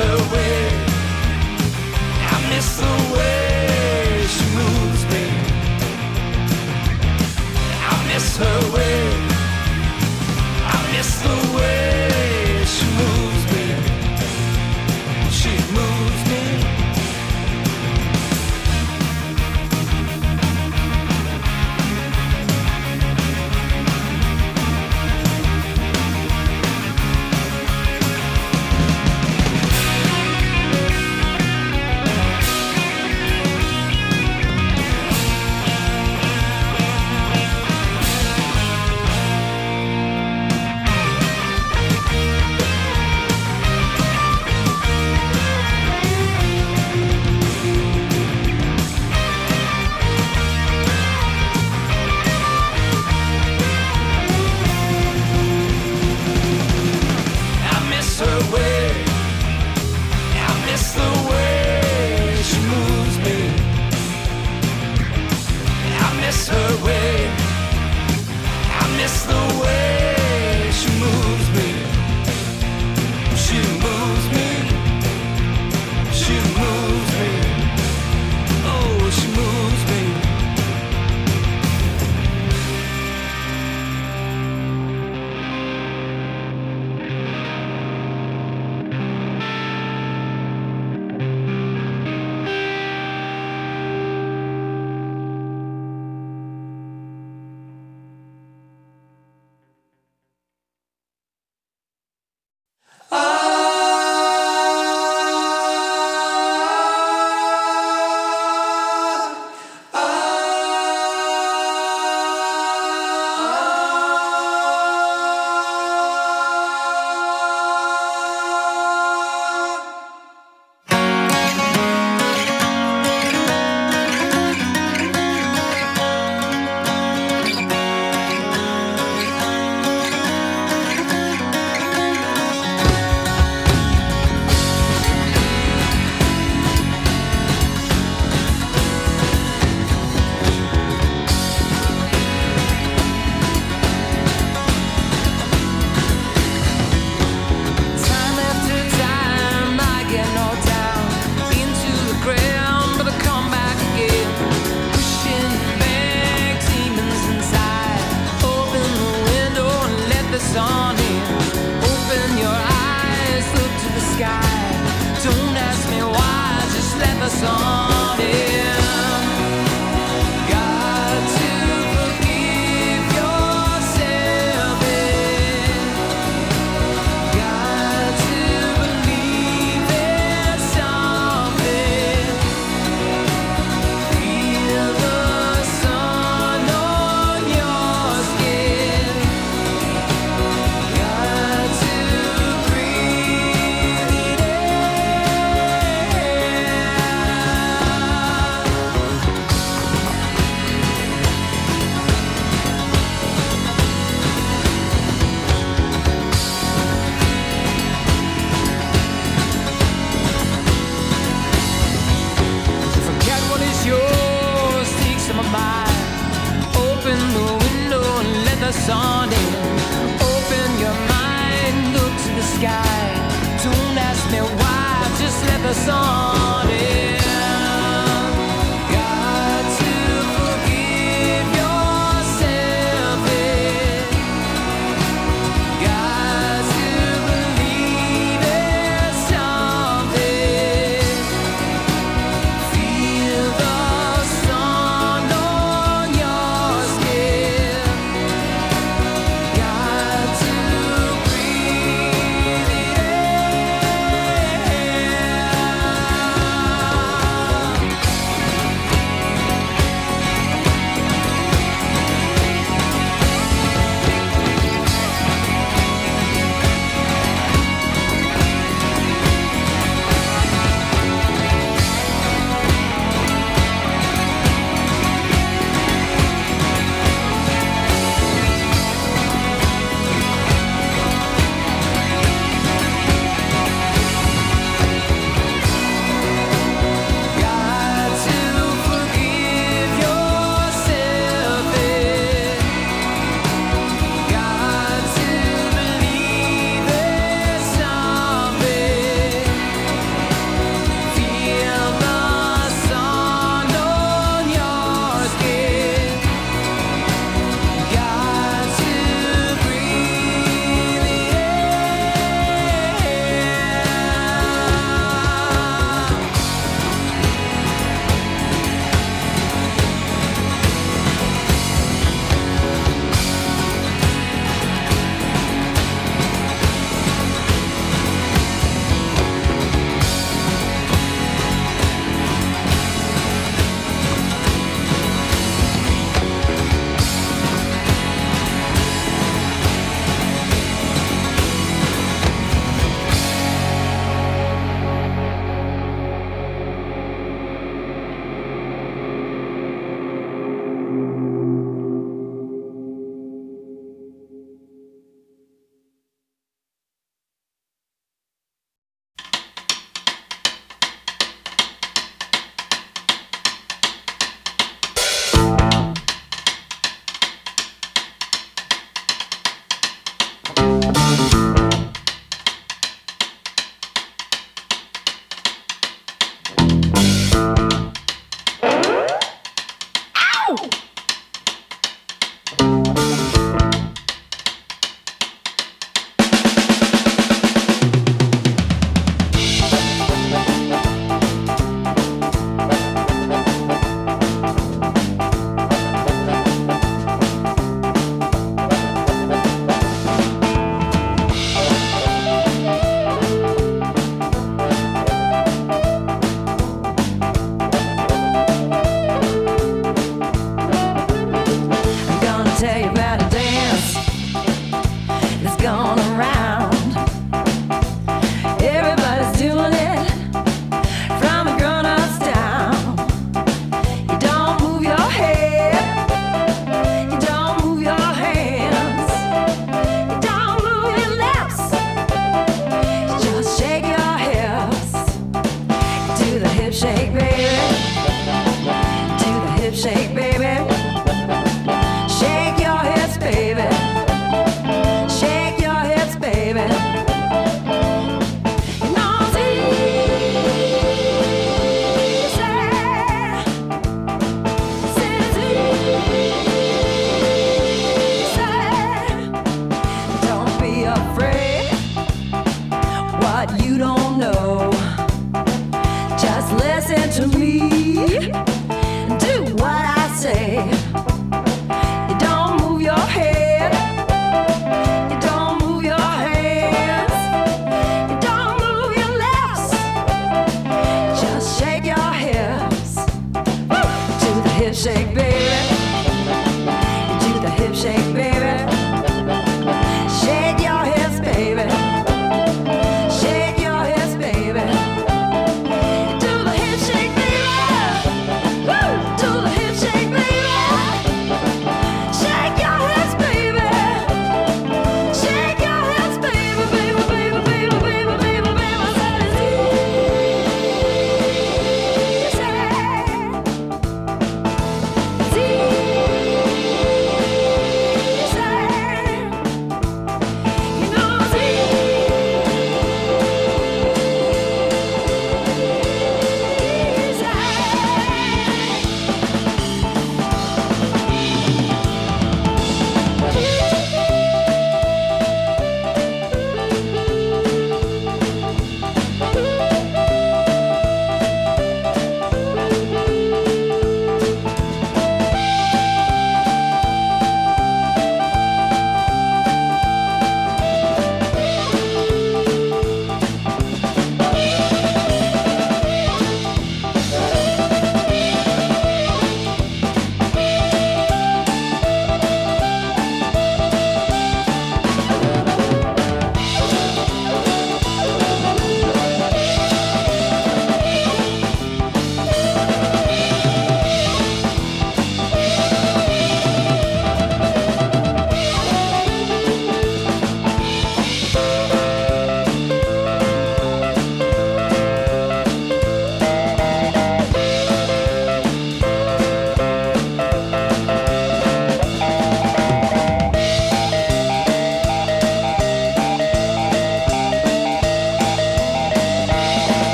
her way. I miss the way she moves me. I miss her way. I miss the way she moves me. She moves me.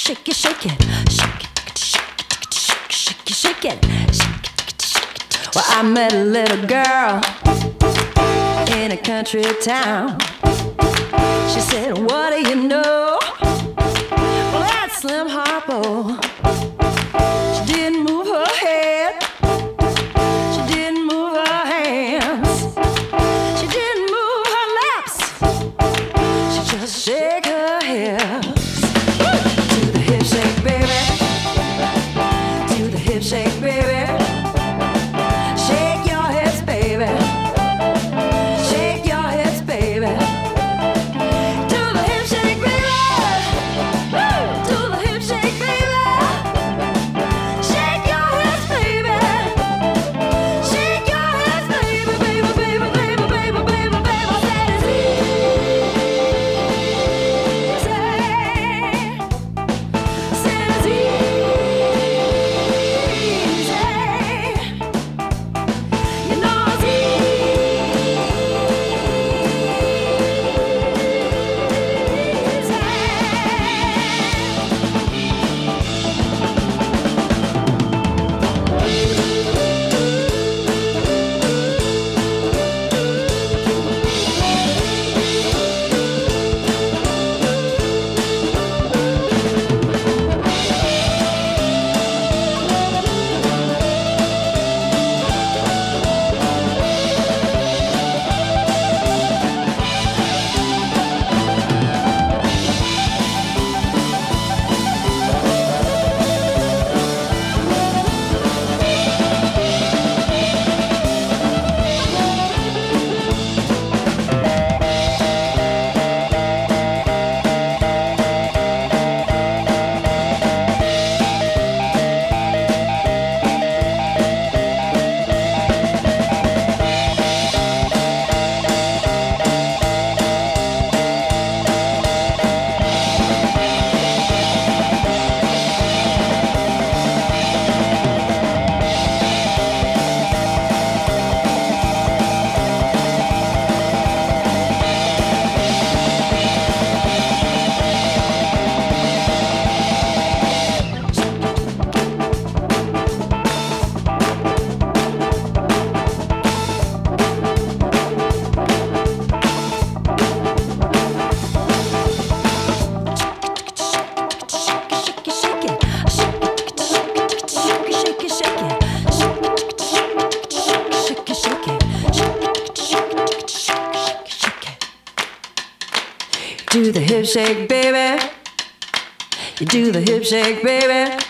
shake it, shake it, shake it, shake it, shake it, shake it. Well, I met a little girl in a country town. She said, what do you know? Well, that's Slim Harpo. She didn't move her head. She didn't move her hands. She didn't move her lips. She just shake her hips. Do the hip shake, baby. Do the hip shake, baby. Shake your hips, baby. Shake your hips, baby. Do the hip shake, baby. Do the hip shake, baby. Shake your hips, baby. Shake your hips, baby, baby, baby, baby, baby, baby, baby. I said it's easy. Said it's easy. You know it's do the hip shake, baby. You do the hip shake, baby.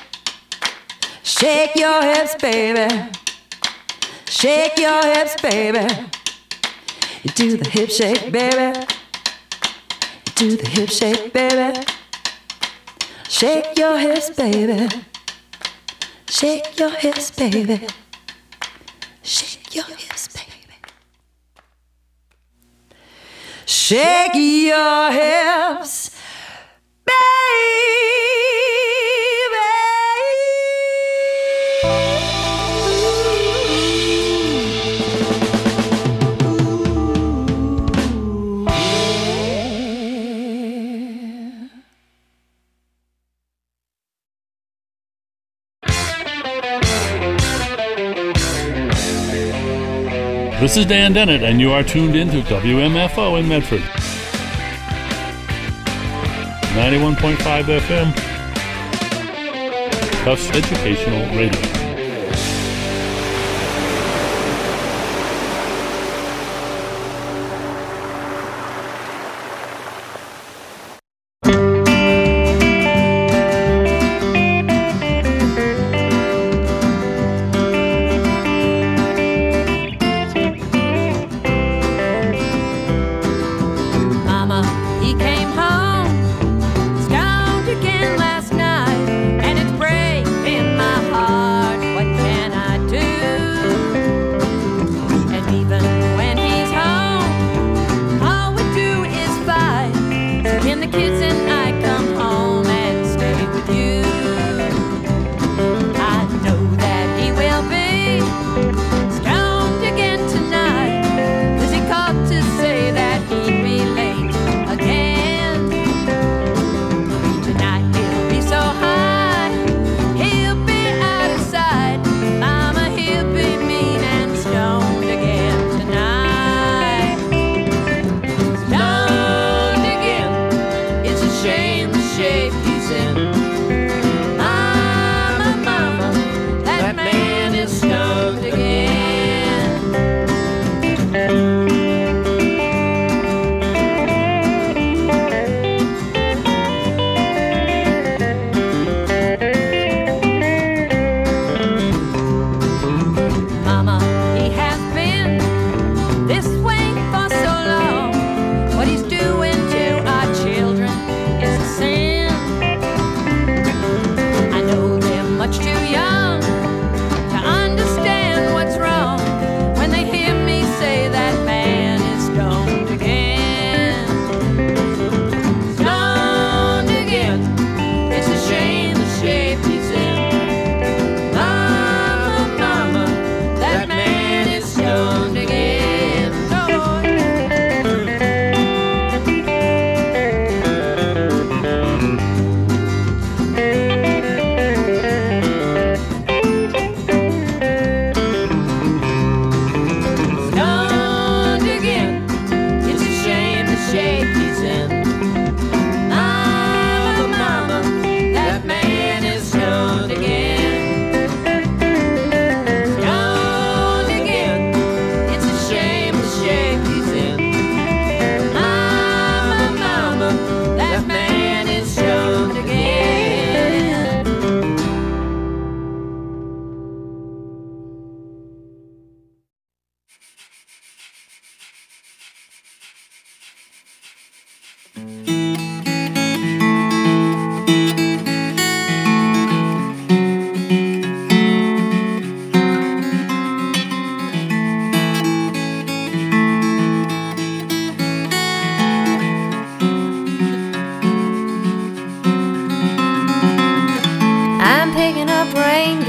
Shake your hips, baby. Shake your hips, baby. You do the hip shake, baby. You do the hip shake, baby. Shake your hips, baby. Shake your hips, baby. Shake your hips, baby. Shake your hips, This is Dan Dennett, and you are tuned in to WMFO in Medford. 91.5 FM. Tufts Educational Radio. Again last night, and it's breaking my heart.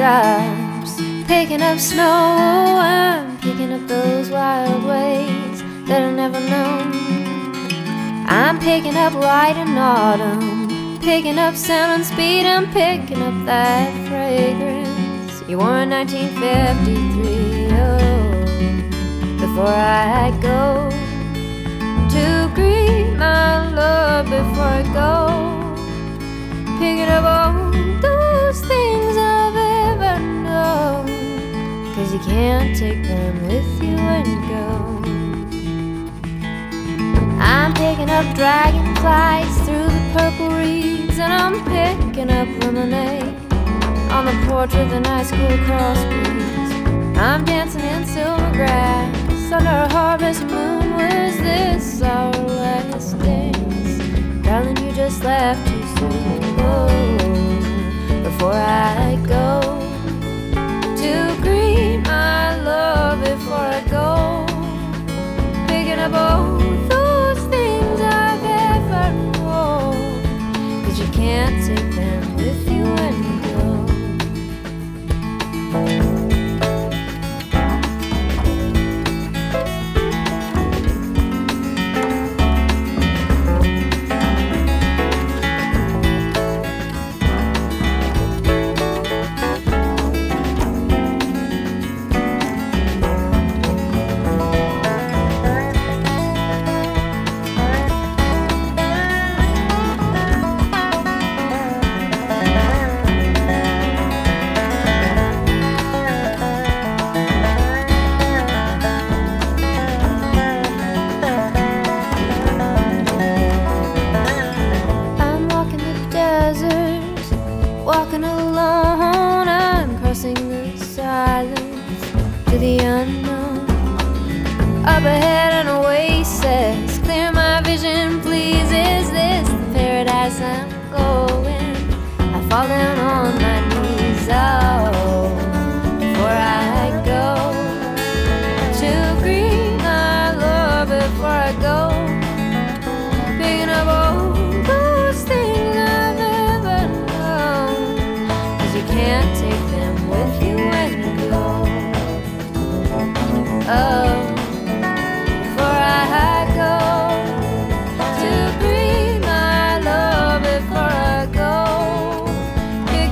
raindrops, picking up snow. I'm picking up those wild ways that I never known. I'm picking up light in autumn, picking up sound and speed. I'm picking up that fragrance you wore in 1953. Oh, before I go to greet my love, before I go picking up all those things I've ever known, 'cause you can't take them with you when you go. I'm picking up dragonflies through the purple reeds, and I'm picking up lemonade on the porch with a nice cool cross breeze. I'm dancing in silver grass under a harvest moon. Was this our last dance? Darling, you just left too soon. Oh, before I go to greet my love, before I go picking up all those things I've ever known, 'cause you can't take them with you when you go. Walking alone, I'm crossing the silence to the unknown. Up ahead an oasis, clear my vision, please. Is this the paradise I'm going? I fall down on my knees. Oh, before I go to greet my love, before I go picking up all those things I've ever known, 'cause you can't take them with you when you go. Oh, before I go to greet my love, before I go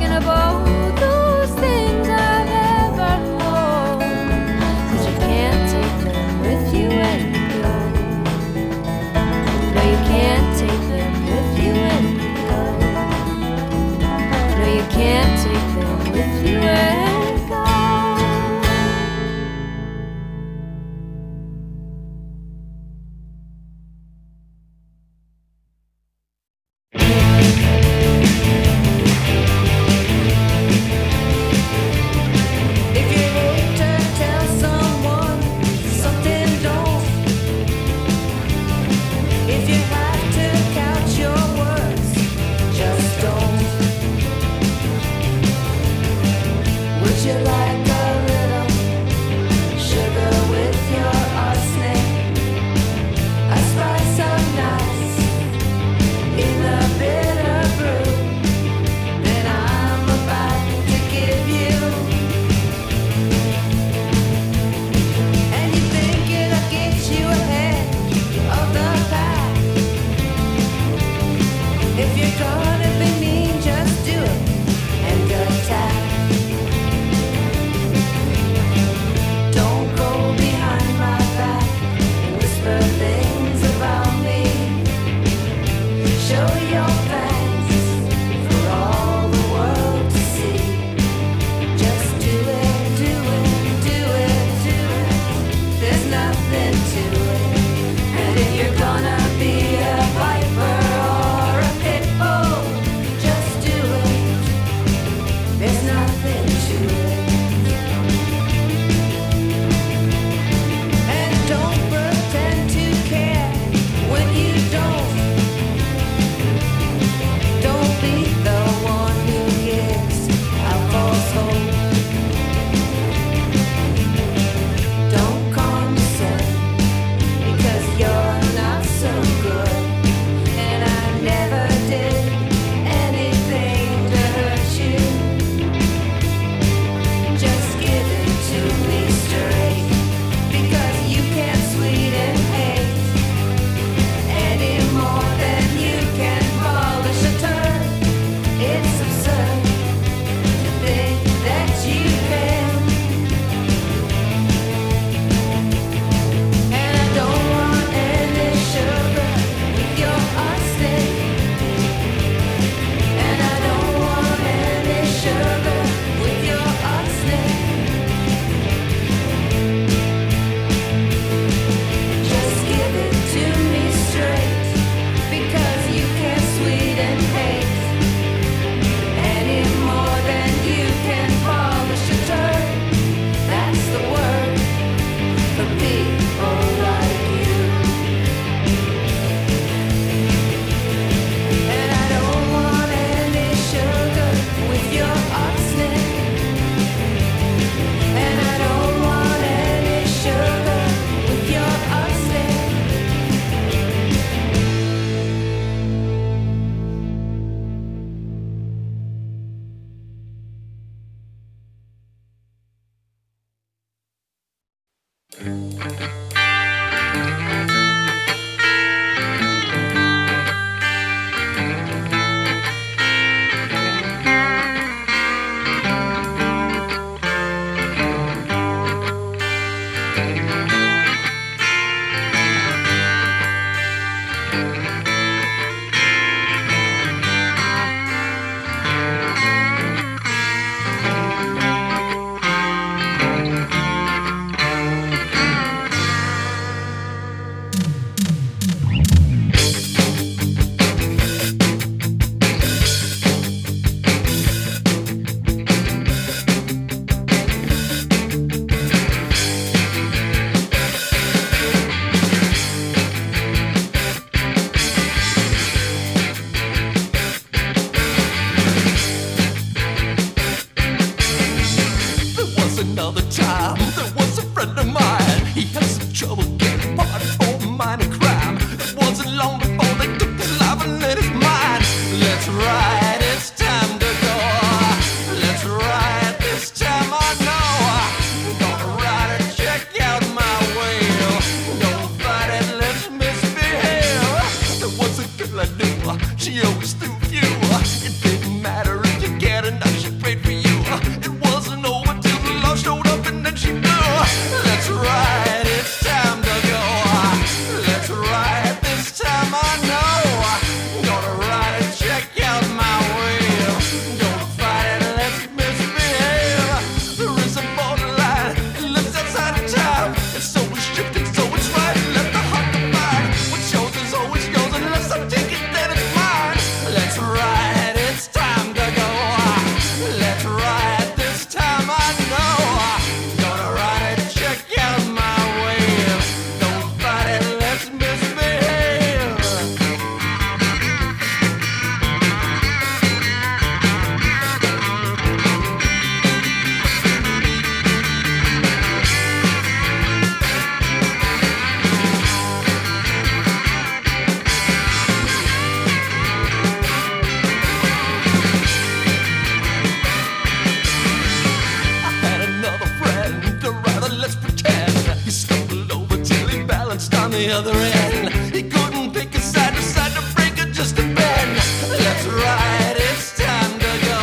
the other end. He couldn't pick a side, decided to break it just a bend. Let's ride, it's time to go.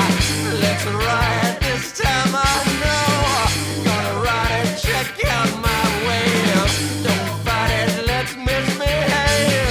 Let's ride, this time I know. Gonna ride it, check out my wave. Don't fight it, let's misbehave.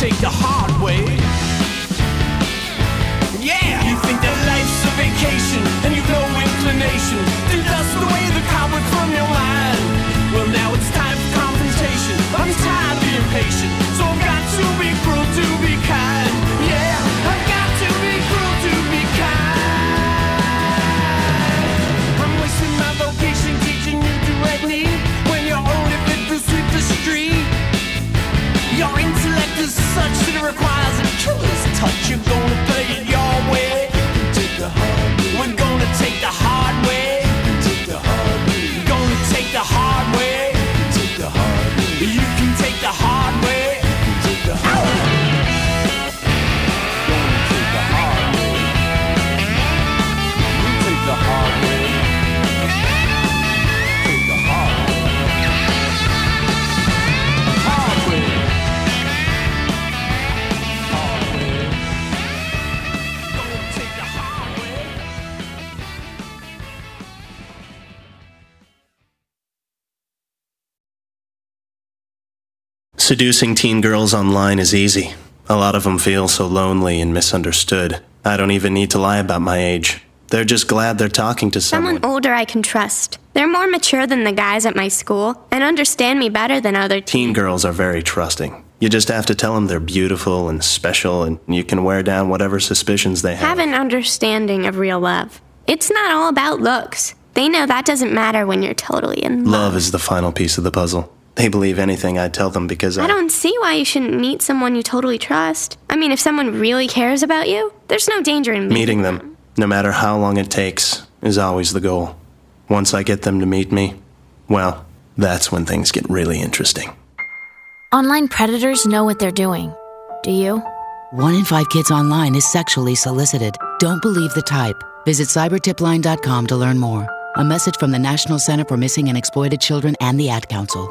take the hard way. Yeah, you think that life's a vacation and you've no inclination to dust away the cobweb from your mind. Well, now it's time for confrontation. I'm tired of being patient, so I've got to be cruel to be kind. Yeah, I've got to be cruel to be kind. I'm wasting my vocation teaching you directly when you're only fit to sweep the street. Your intellect is such that it requires a killer's touch. You're gonna play it your way. Take the hard way. We're gonna take the hard way. Take the hard way. Gonna take the hard way. Take the hard way. You can take the hard way. Take the hard way. Gonna take the hard way. You take the hard way. Take the hard way. Hard way. Seducing teen girls online is easy. A lot of them feel so lonely and misunderstood. I don't even need to lie about my age. They're just glad they're talking to someone. Someone older I can trust. They're more mature than the guys at my school and understand me better than other Teen girls are very trusting. You just have to tell them they're beautiful and special, and you can wear down whatever suspicions they have. Have an understanding of real love. It's not all about looks. They know that doesn't matter when you're totally in love. Love is the final piece of the puzzle. They believe anything I tell them because I don't see why you shouldn't meet someone you totally trust. I mean, if someone really cares about you, there's no danger in meeting them, no matter how long it takes, is always the goal. Once I get them to meet me, well, that's when things get really interesting. Online predators know what they're doing. Do you? 1 in 5 kids online is sexually solicited. Don't believe the type. Visit cybertipline.com to learn more. A message from the National Center for Missing and Exploited Children and the Ad Council.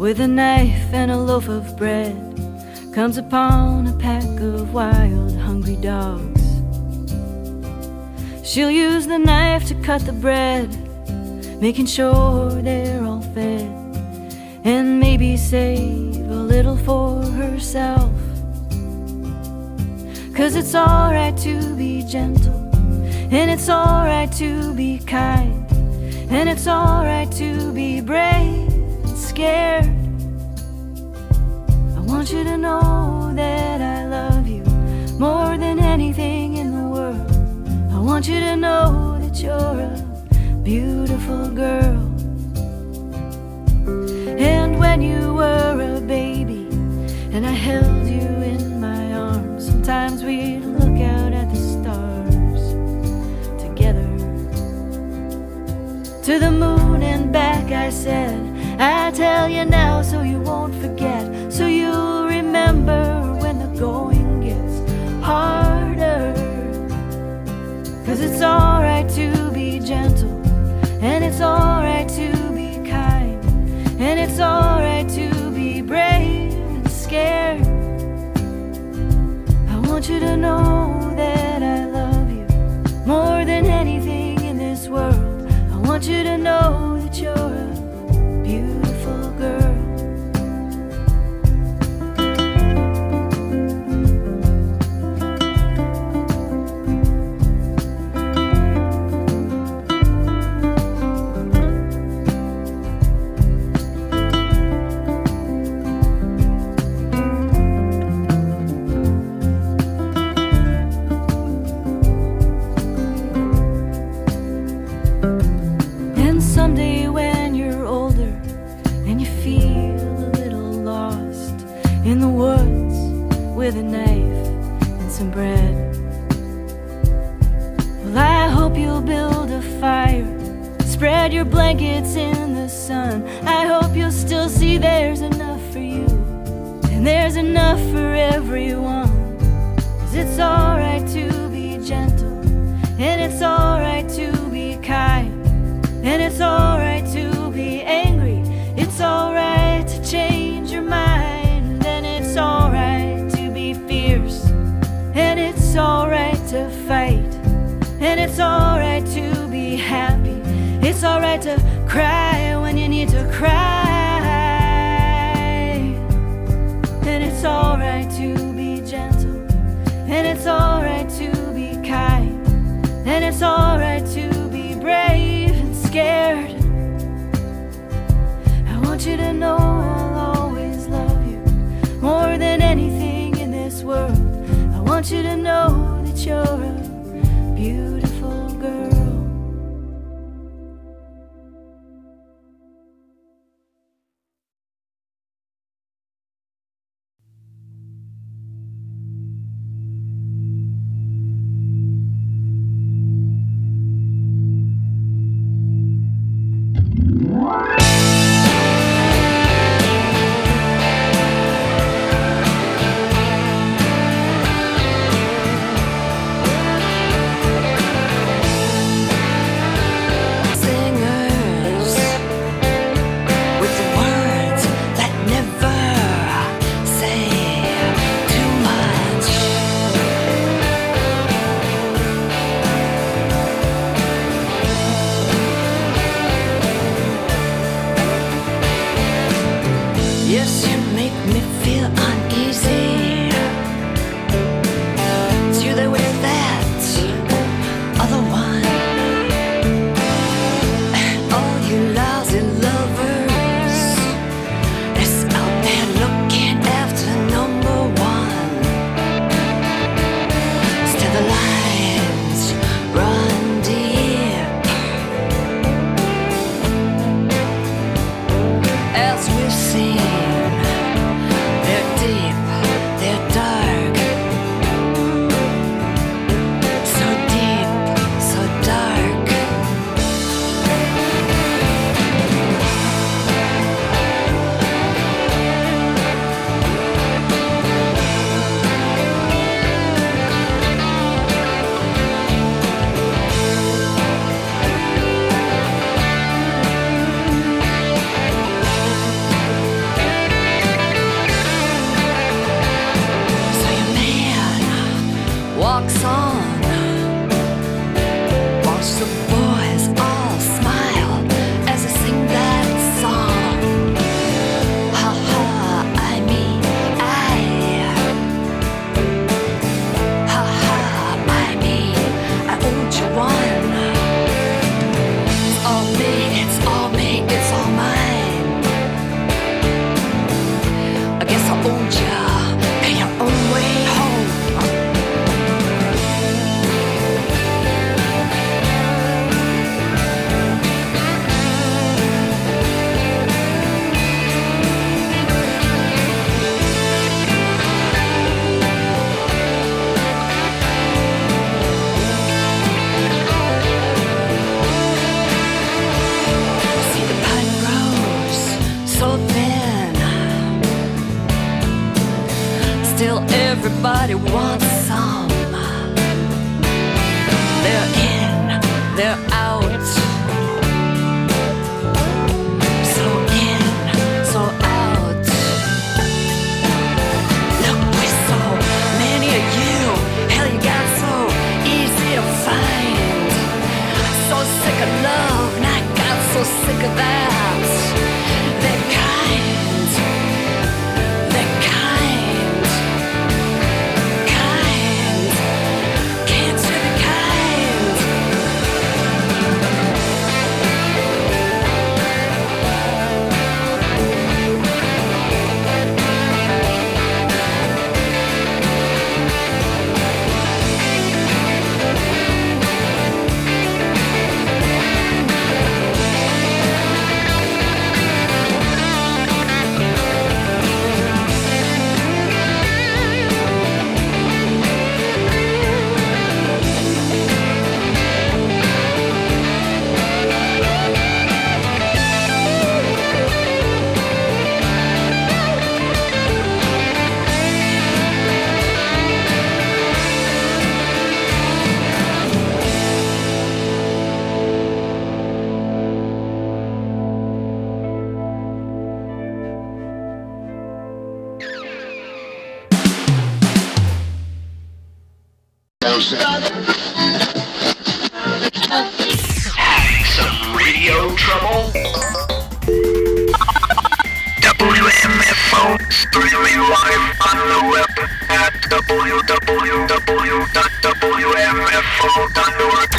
with a knife and a loaf of bread, comes upon a pack of wild, hungry dogs. She'll use the knife to cut the bread, making sure they're all fed, and maybe save a little for herself. 'Cause it's alright to be gentle, and it's alright to be kind, and it's alright to be brave and scared. I want you to know that I love you more than anything in the world. I want you to know that you're a beautiful girl. And when you were a baby and I held you in my arms, sometimes we'd look out at the stars together. To the moon and back I said, I tell you now so you won't forget, so you'll remember when the going gets harder. 'Cause it's alright to be gentle, and it's alright to be kind, and it's alright to be brave and scared. I want you to know that I love you more than anything in this world. I want you to know that you're a beautiful girl. Someday when you're older and you feel a little lost in the woods with a knife and some bread, well, I hope you'll build a fire, spread your blankets in the sun. I hope you'll still see there's enough for you and there's enough for everyone. 'Cause it's alright to be gentle, and it's alright to be kind, and it's alright to be angry, it's alright to change your mind, and it's alright to be fierce, and it's alright to fight, and it's alright to be happy, it's alright to cry when you need to cry, and it's alright to be gentle, and it's alright to be kind, and it's alright to be brave and scared. I want you to know I'll always love you more than anything in this world. I want you to know that you're a beautiful girl. walks on. Watch the boys all smile as I sing that song. Ha ha, I mean I. Ha ha, I mean I owed you one. It's all me, it's all me, it's all mine. I guess I owed you. Pay your own way home. See the pine grows so thin. Still everybody wants some. They're in, they're out. So in, so out. Look, we're so many of you. Hell, you got so easy to find. So sick of love, and I got so sick of that. They're kind. They're kind. Kind. Can't you be kind? Some radio trouble? WMFO streaming live on the web at www.wmfo.org.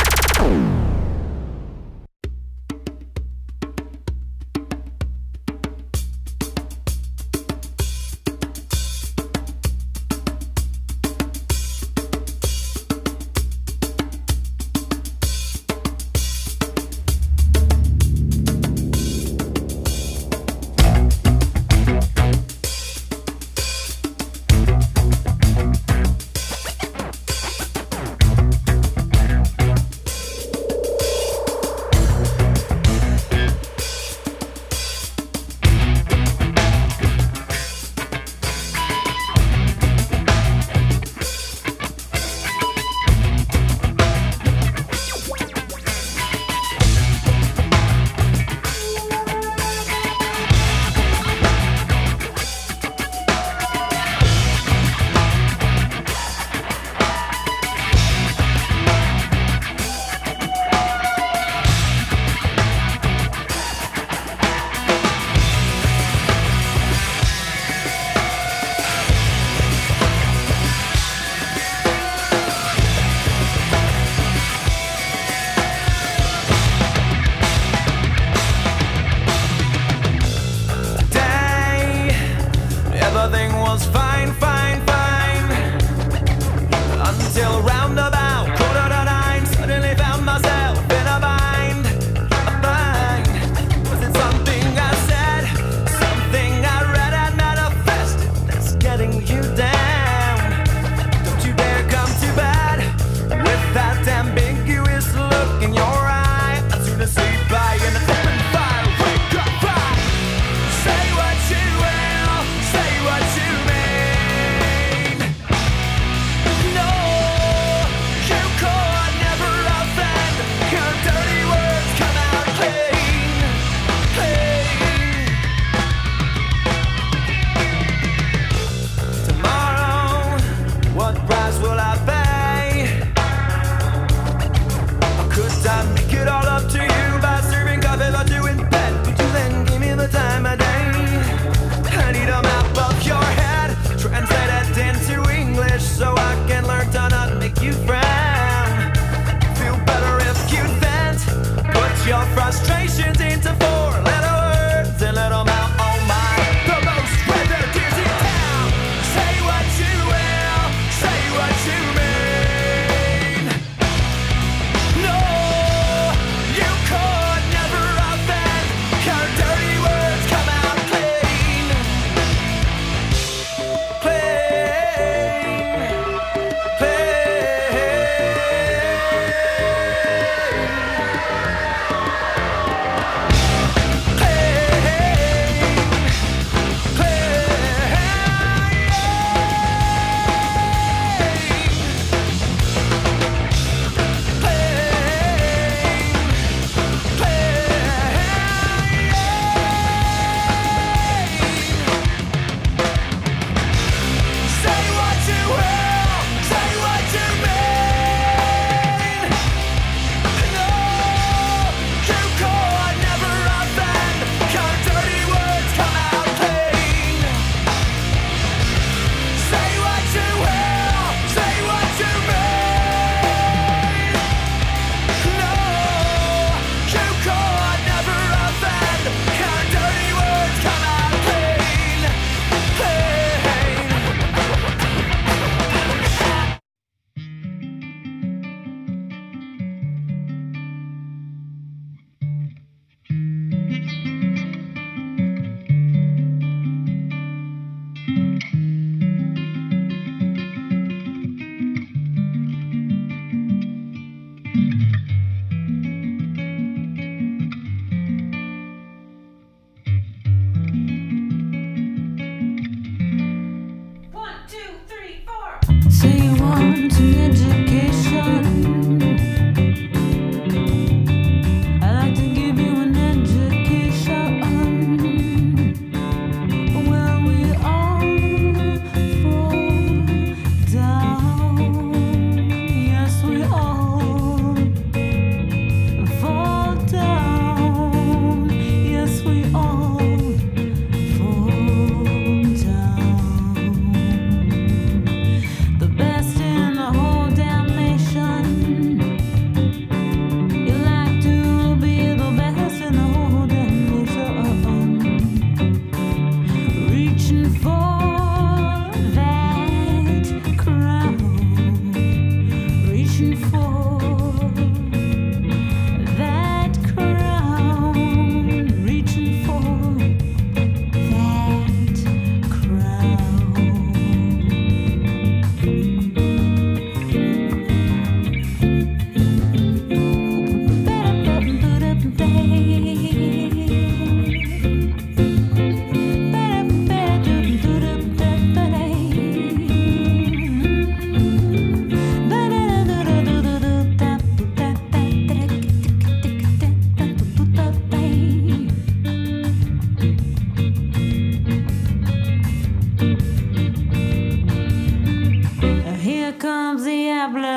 Everything was fine, fine, fine. Until roundabout, 9:15, suddenly found myself in a bind. A bind. Was it something I said? Something I read and manifested that's getting you down? Don't you dare come to bed with that ambiguous look in your eye. I'd sooner sleep by an open fire. Wake up, fire. Say what you will, say what you mean. No,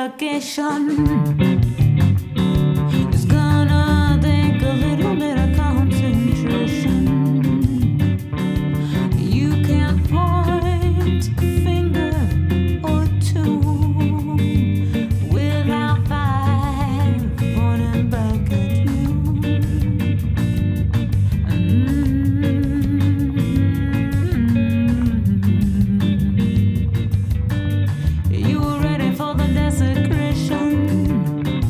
vacation. It's gonna take a little bit of concentration. You can't point a finger or two without five pointing back at you. You were ready for the desecration.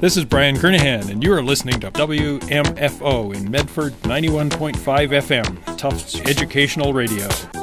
This is Brian Kernahan, and you are listening to WMFO in Medford 91.5 FM, Tufts Educational Radio.